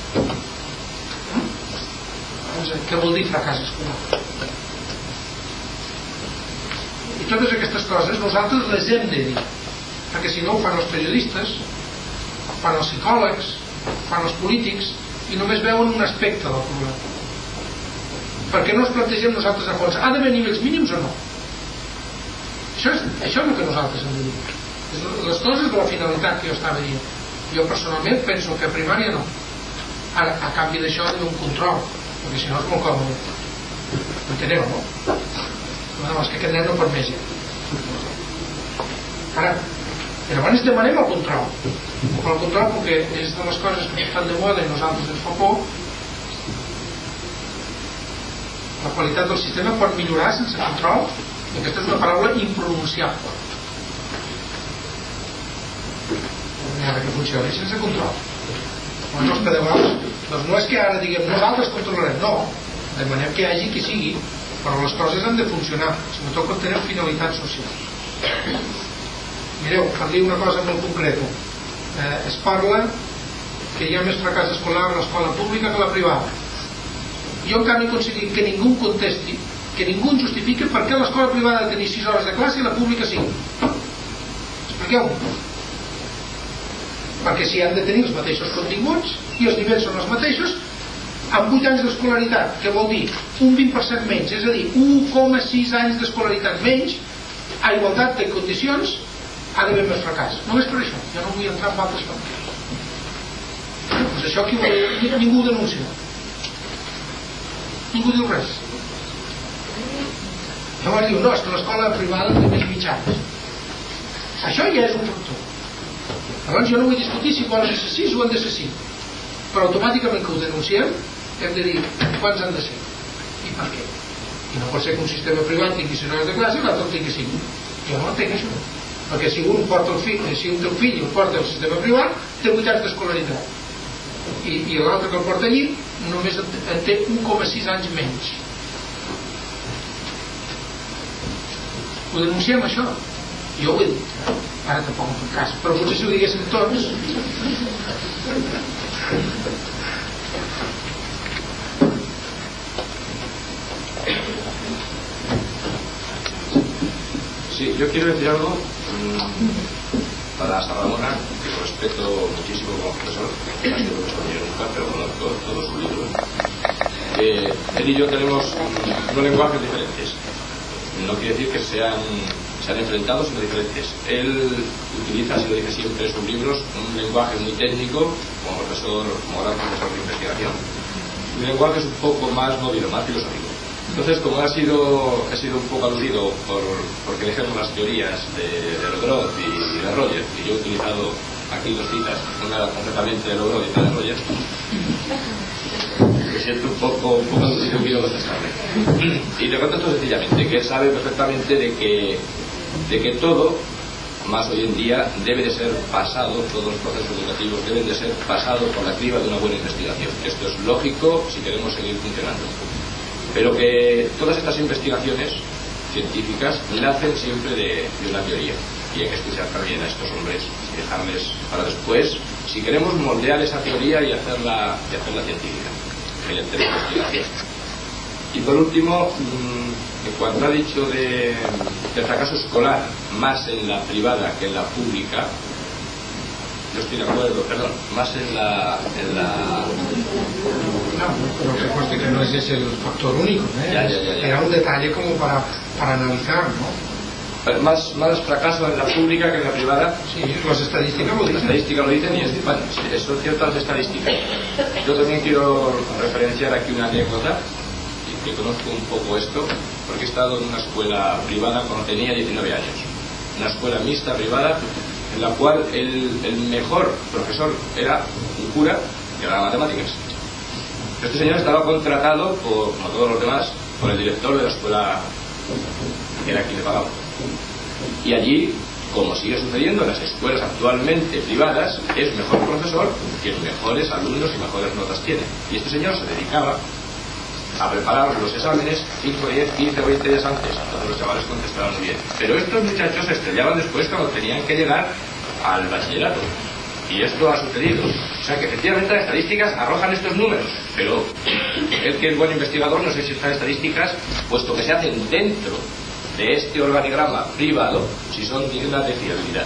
Què vol dir fracàs escolar? I totes aquestes coses nosaltres les hem de dir, perquè si no ho fan els periodistes, ho fan els psicòlegs, ho fan els polítics, i només veuen un aspecte del problema. Perquè no ens plantegem nosaltres a fons, ha d'haver nivells mínims o no? Això és el que nosaltres hem de dir. Les coses de la finalitat que jo estava dient. Jo personalment penso que a primària no. Ara, a canvi d'això ha d'haver un control, perquè si no és molt còmode. Enteneu, no? No, és que aquest nen no pot més ja. Ara, però abans demanem el control. Però el control, perquè és de les coses que estan de moda i nosaltres ens fa por, la qualitat del sistema pot millorar sense control, i aquesta és una paraula impronunciable. Ara que funcioni sense control. Els pedagogs, doncs no és que ara diguem nosaltres controlarem, no, demanem que hi hagi qui sigui, però les coses han de funcionar, sobretot quan tenen finalitats socials. Mireu, per dir una cosa molt concreta, es parla que hi ha més fracàs escolar a l'escola pública que a la privada. Jo encara no he aconseguit que ningú contesti, que ningú justifiqui per què l'escola privada ha de tenir 6 hores de classe i la pública 5. Expliqueu-m'ho. Perquè si han de tenir els mateixos continguts i els nivells són els mateixos, amb 8 anys d'escolaritat, que vol dir un 20% menys, és a dir, 1,6 anys d'escolaritat menys, a igualtat de condicions, ha d'haver més fracàs. Només per això, jo no vull entrar en altres factors. Doncs això ningú denuncia. Ningú diu res. Llavors diu, no, és que l'escola privada té més mitjans. Això ja és un factor. Llavors jo no vull discutir si volen ser 6 o han de ser 5, però automàticament que ho denunciem hem de dir quants han de ser i per què. I no pot ser que un sistema privat tingui 6 hores de classe i l'altre tingui 5. Jo no entenc això, perquè si un porta el fill, si un teu fill el porta al sistema privat té 8 anys d'escolaritat i l'altre que el porta allí només en té 1,6 anys menys. Ho denunciem això? Jo ho he dit, ara tampoc en tot cas, però potser si ho diguéssim tots. Sí, yo quiero decir algo para Ramona, que lo respeto muchísimo como profesor, no es profesor ni nunca, pero conozco todos sus libros. Él y yo tenemos unos lenguajes diferentes. No quiere decir que sean enfrentados, sino diferentes. Él utiliza, así lo dice siempre en sus libros, un lenguaje muy técnico, como gran profesor de investigación. Un lenguaje es un poco más móvil, más filosófico. Entonces, como he sido un poco aludido porque dejemos las teorías de Lodró y de Roger, y yo he utilizado aquí 2 citas, una concretamente de Lodró y otra de Roger, me siento un poco aludido y quiero contestarle. Y te contesto sencillamente, que él sabe perfectamente de que todo, más hoy en día, debe de ser pasado, todos los procesos educativos deben de ser pasados por la criba de una buena investigación. Esto es lógico si queremos seguir funcionando. Pero que todas estas investigaciones científicas nacen siempre de una teoría. Y hay que escuchar también a estos hombres y dejarles para después, si queremos moldear esa teoría y hacerla científica, mediante la investigación. Y por último, cuando ha dicho del fracaso escolar más en la privada que en la pública, Yo estoy de acuerdo, perdón, más en la... No, pero que conste que no es ese el factor único, Ya. Era un detalle como para analizar, ¿no? Más fracaso en la pública que en la privada. Sí, las estadísticas lo Las dicen. estadísticas lo dicen y es, bueno, son ciertas estadísticas. Yo también quiero referenciar aquí una anécdota, y que conozco un poco esto, porque he estado en una escuela privada cuando tenía 19 años. Una escuela mixta privada, en la cual el mejor profesor era un cura que daba matemáticas. Este señor estaba contratado, como todos los demás, por el director de la escuela, que era quien le pagaba. Y allí, como sigue sucediendo en las escuelas actualmente privadas, es mejor profesor que mejores alumnos y mejores notas tiene. Y este señor se dedicaba a preparar los exámenes 5, 10, 15 o 20 días antes. Entonces los chavales contestaban muy bien. Pero estos muchachos se estrellaban después cuando tenían que llegar al bachillerato. Y esto ha sucedido. O sea que efectivamente las estadísticas arrojan estos números, pero el que es buen investigador no sé si estas estadísticas, puesto que se hacen dentro de este organigrama privado, si son dignas de fiabilidad.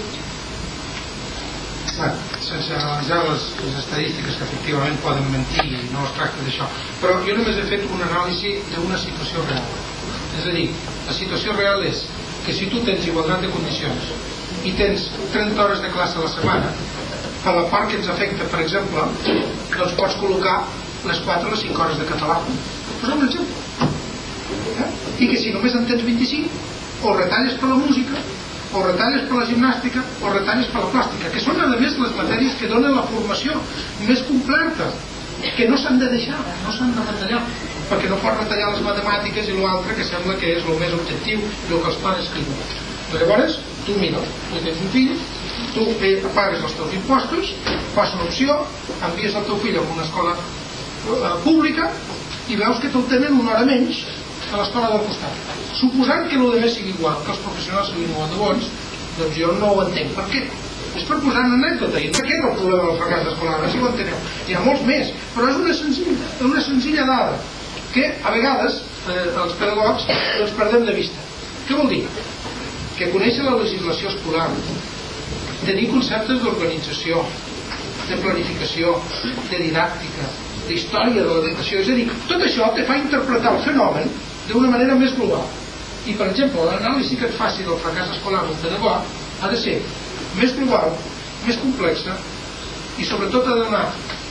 Bueno, sense analitzar les estadístiques que efectivament poden mentir i no es tracta d'això, però jo només he fet un anàlisi d'una situació real. És a dir, la situació real és que si tu tens igualtat de condicions i tens 30 hores de classe a la setmana, per la part que ens afecta, per exemple, doncs pots col·locar les 4 o les 5 hores de català. Posem un exemple. I que si només en tens 25, o retalles per la música, o retalles per la gimnàstica, o retalles per la plàstica, que són a més les matèries que donen la formació més completa, que no s'han de deixar, no s'han de retallar, perquè no pots retallar les matemàtiques i l'altre que sembla que és el més objectiu i el que els pares escriuen. Llavors, tu mira, tu tens un fill, tu pagues els teus impostos, fas una opció, envies el teu fill a una escola pública i veus que te'l tenen una hora menys a l'escola del costat. Suposant que el de més sigui igual, que els professionals siguin igual de bons, doncs jo no ho entenc. Per què? És per posar una anècdota, i no aquest és el problema del fracàs escolar, si ho enteneu. Hi ha molts més, però és una senzilla dada que a vegades els pedagogs doncs perdem de vista. Què vol dir? Que conèixer la legislació escolar, tenir conceptes d'organització, de planificació, de didàctica, d'història de l'educació, és a dir, tot això te fa interpretar el fenomen d'una manera més global. I, per exemple, l'anàlisi que et faci del fracàs escolar d'un pedagog ha de ser més global, més complexa i, sobretot, ha de donar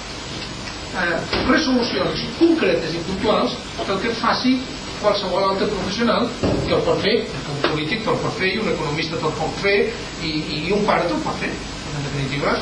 resolucions concretes i puntuals que el que et faci qualsevol altre professional que el pot fer, que un polític te'l pot fer i un economista te'l pot fer i un pare te'l pot fer. En definitiva,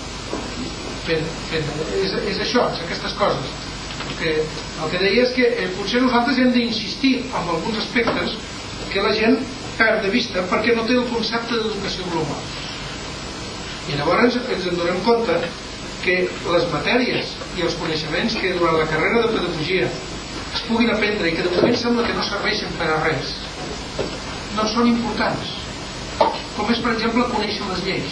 és això, és aquestes coses. El que deia és que potser nosaltres hem d'insistir en alguns aspectes que la gent perd de vista perquè no té el concepte d'educació global. I llavors ens en donem compte que les matèries i els coneixements que durant la carrera de pedagogia es puguin aprendre i que de moment sembla que no serveixen per a res, doncs són importants. Com és, per exemple, conèixer les lleis.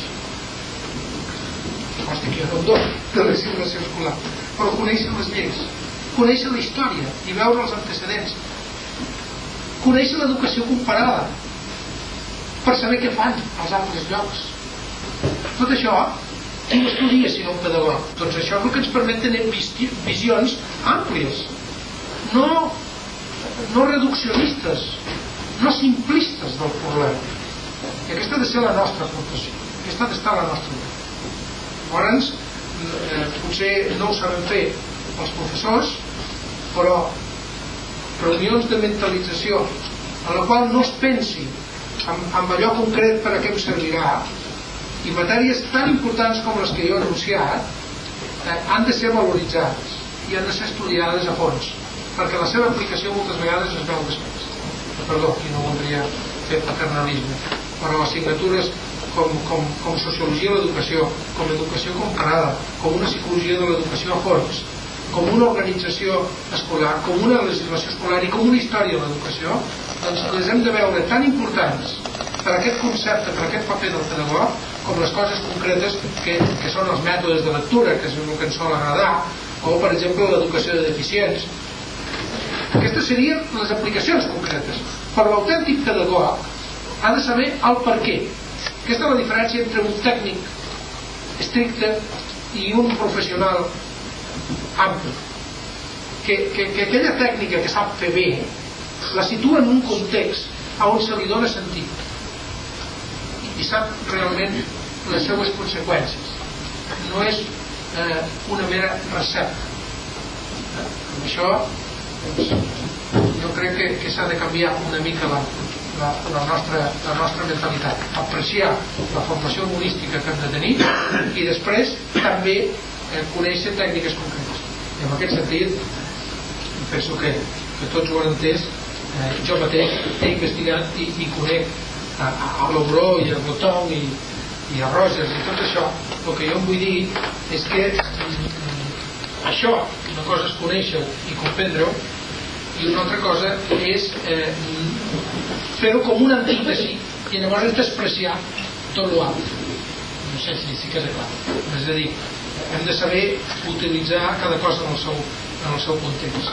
Consta que jo no em dono de legislació escolar, però conèixer les lleis, conèixer la història i veure els antecedents, conèixer l'educació comparada per saber què fan als altres llocs. Tot això, qui ho estudia si no un pedagog? Doncs això és el que ens permet tenir visions àmplies, no reduccionistes, no simplistes del problema. I aquesta ha de ser la nostra aportació, aquesta ha d'estar la nostra vida. Llavors, potser no ho sabem fer els professors, però reunions de mentalització en la qual no es pensi en allò concret per a què em servirà, i matèries tan importants com les que jo he anunciat han de ser valoritzades i han de ser estudiades a fons, perquè la seva aplicació moltes vegades es veu després. Perdó, aquí no voldria fer paternalisme, però assignatures com sociologia de l'educació, com educació comparada, com una psicologia de l'educació a fons, com una organització escolar, com una legislació escolar i com una història de l'educació, doncs les hem de veure tan importants per aquest concepte, per aquest paper del pedagog, com les coses concretes que són els mètodes de lectura, que és el que ens sol agradar, o, per exemple, l'educació de deficients. Aquestes serien les aplicacions concretes. Però l'autèntic pedagog ha de saber el per què. Aquesta és la diferència entre un tècnic estricte i un professional ampli, que aquella tècnica que sap fer bé la situa en un context on se li dona sentit i sap realment les seues conseqüències. No és una mera recepta. Amb això jo crec que s'ha de canviar una mica la nostra mentalitat, apreciar la formació humorística que hem de tenir i després també conèixer tècniques concretes. I en aquest sentit penso que tots ho han entès. Jo mateix he investigat i conec a l'Obró i a Botong i a Rogers i tot això. El que jo em vull dir és que això, una cosa és conèixer-ho i comprendre-ho i una altra cosa és fer-ho com una antítesi i llavors despreciar tot l'altre. No sé si queda clar. És a dir, hem de saber utilitzar cada cosa en el seu context.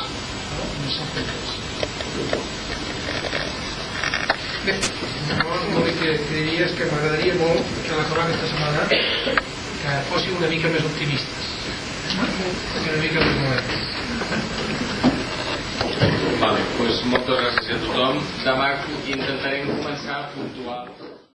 Bé, l'únic que diria és que m'agradaria molt que a l'acabar aquesta setmana que fóssiu una mica més optimistes, una mica més moderns. Vale, doncs moltes gràcies a tothom. Demà intentarem començar a puntuar.